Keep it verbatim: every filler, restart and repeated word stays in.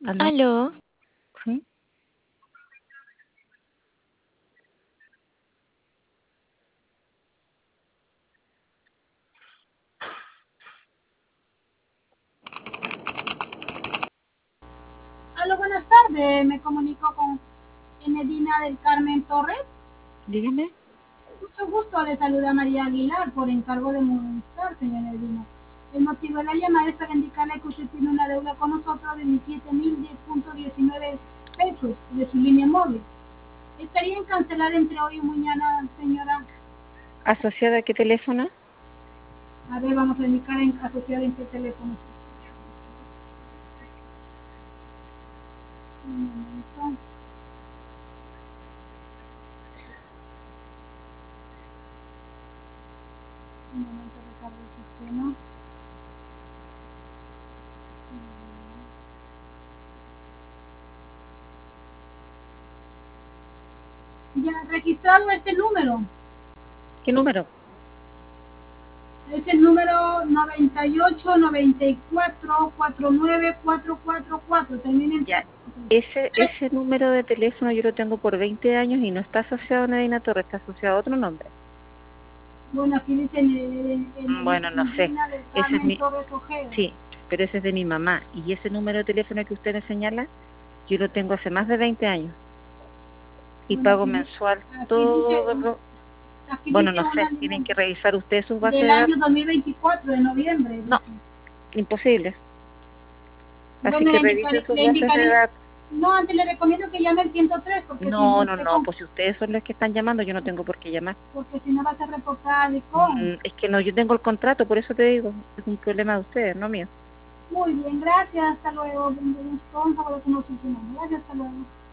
¿Aló? Aló, ¿Sí? Aló, buenas tardes. Me comunico con Enedina del Carmen Torres. Dígame. Mucho gusto. Le saluda María Aguilar por encargo de Movistar, señor Enedina. El motivo de la llamada es para indicarle que usted tiene una deuda con nosotros de diecisiete mil diez punto diecinueve pesos de su línea móvil. Estaría en cancelar entre hoy y mañana, señora. ¿Asociada a qué teléfono? A ver, vamos a indicar en asociada en qué teléfono. Un momento. Un momento de cargar el sistema. Ya registrado este número. ¿Qué número? Es el número noventa y ocho noventa y cuatro cuarenta y nueve cuatrocientos cuarenta y cuatro. Termina en Ya. Ese, ese número de teléfono yo lo tengo por veinte años y no está asociado a Nadina Torres, está asociado a otro nombre. Bueno, aquí dice en el, en Mm, el Bueno, no sé. Indina del Ese es Carmen mi... Torres Ojeda. Sí, pero ese es de mi mamá. Y ese número de teléfono que usted me señala, yo lo tengo hace más de veinte años. Y Bueno, pago aquí, mensual aquí dice, todo lo... aquí Bueno, dice no una sé, tienen línea que revisar ustedes sus bases del de año datos. dos mil veinticuatro, de noviembre, No, dice. imposible. Así Bueno, que le revisen indicaré, sus le bases de indicaré, datos. no, antes le recomiendo que llame al ciento tres, porque si No, no, usted no, con, pues si ustedes son los que están llamando, yo no tengo por qué llamar. porque si no va a ser reportada de con. Mm, Es que no, yo tengo el contrato, por eso te digo, es un problema de ustedes, no mío. Muy bien, gracias, hasta luego. Vamos a ver cómo funciona. Gracias, hasta luego.